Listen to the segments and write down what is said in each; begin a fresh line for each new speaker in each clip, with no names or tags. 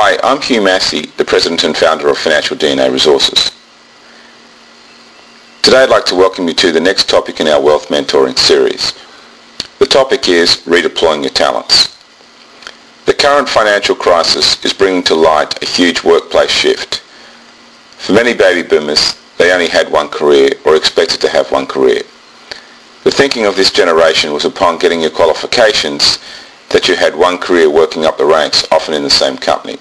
Hi, I'm Hugh Massey, the President and Founder of Financial DNA Resources. Today I'd like to welcome you to the next topic in our Wealth Mentoring series. The topic is redeploying your talents. The current financial crisis is bringing to light a huge workplace shift. For many baby boomers, they only had one career or expected to have one career. The thinking of this generation was upon getting your qualifications that you had one career working up the ranks, often in the same company.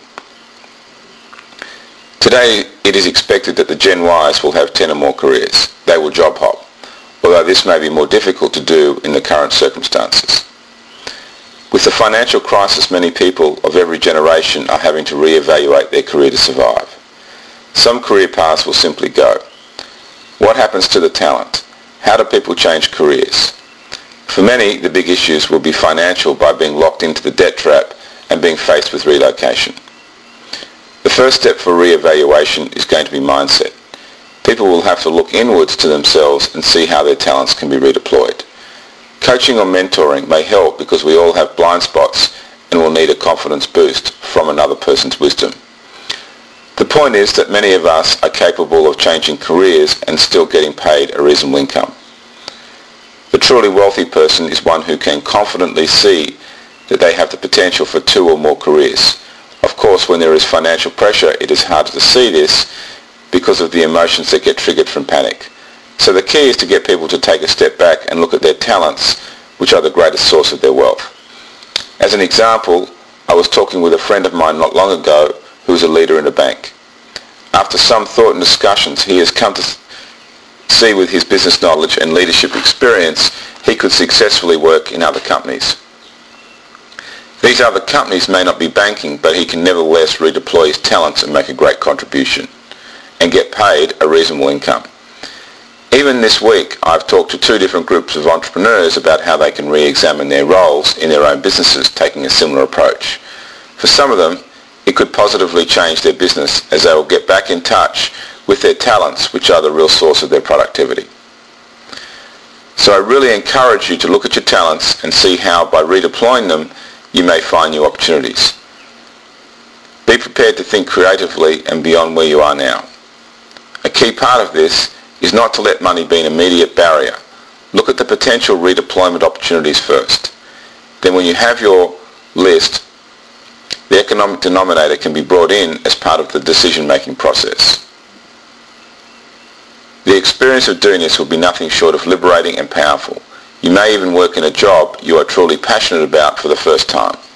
Today, it is expected that the Gen Ys will have 10 or more careers. They will job hop, although this may be more difficult to do in the current circumstances. With the financial crisis, many people of every generation are having to re-evaluate their career to survive. Some career paths will simply go. What happens to the talent? How do people change careers? For many, the big issues will be financial by being locked into the debt trap and being faced with relocation. The first step for re-evaluation is going to be mindset. People will have to look inwards to themselves and see how their talents can be redeployed. Coaching or mentoring may help because we all have blind spots and will need a confidence boost from another person's wisdom. The point is that many of us are capable of changing careers and still getting paid a reasonable income. The truly wealthy person is one who can confidently see that they have the potential for 2 or more careers. Of course, when there is financial pressure, it is harder to see this because of the emotions that get triggered from panic. So the key is to get people to take a step back and look at their talents, which are the greatest source of their wealth. As an example, I was talking with a friend of mine not long ago who is a leader in a bank. After some thought and discussions, he has come to see with his business knowledge and leadership experience, he could successfully work in other companies. These other companies may not be banking, but he can nevertheless redeploy his talents and make a great contribution and get paid a reasonable income. Even this week, I've talked to 2 different groups of entrepreneurs about how they can re-examine their roles in their own businesses, taking a similar approach. For some of them, it could positively change their business as they will get back in touch with their talents, which are the real source of their productivity. So I really encourage you to look at your talents and see how, by redeploying them, you may find new opportunities. Be prepared to think creatively and beyond where you are now. A key part of this is not to let money be an immediate barrier. Look at the potential redeployment opportunities first. Then when you have your list, the economic denominator can be brought in as part of the decision-making process. The experience of doing this will be nothing short of liberating and powerful. You may even work in a job you are truly passionate about for the first time.